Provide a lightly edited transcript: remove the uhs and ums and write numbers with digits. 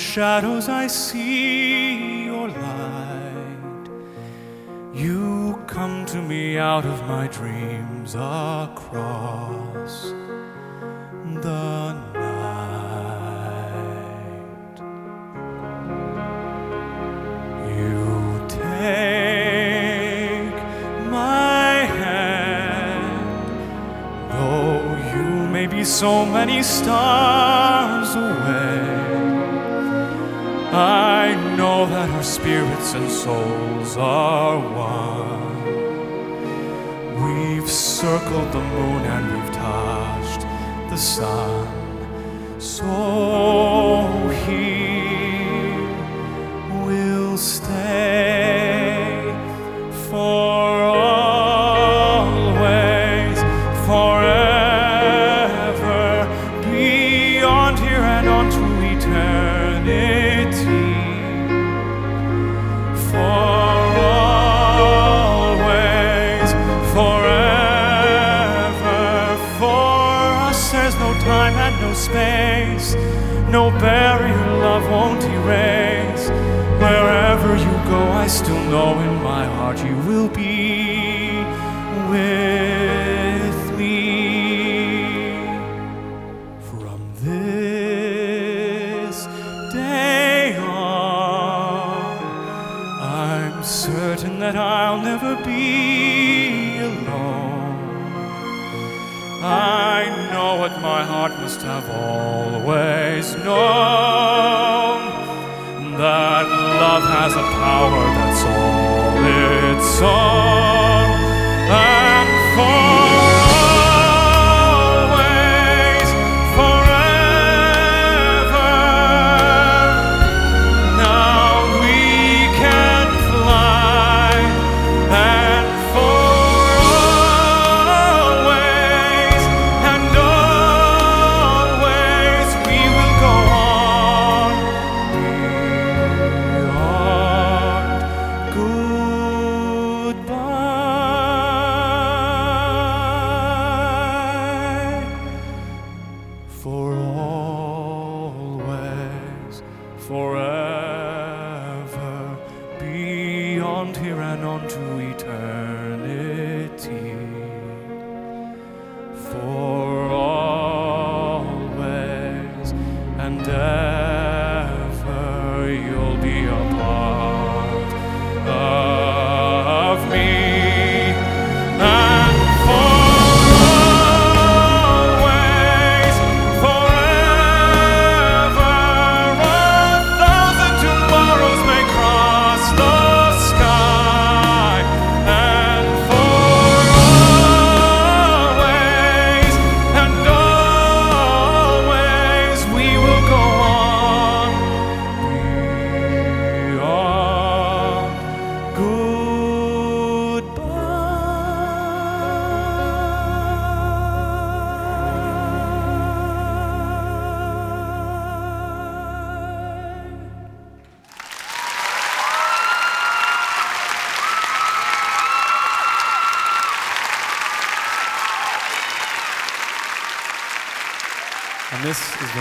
shadows I see your light. You come to me out of my dreams across the night. You take my hand, though you may be so many stars away. I know that our spirits and souls are one. We've circled the moon and we've touched the sun. So here we'll stay for always, forever, beyond here and on to eternity. For always, forever, for us there's no time and no space, no barrier love won't erase. Wherever you go, I still know in my heart you will be with me. From this day on, I'm certain that I'll never be alone. I know what my heart must have always known, that love has a power that's all its own. And for always, forever, now we can fly. And for always and always, we will go on beyond goodbye. For always, forever, beyond here and on to eternity. For always and ever, you'll be a part of me. And for always, forever, 1,000 tomorrows may cross the sky. And for always and always, we will go on beyond goodbye. And this is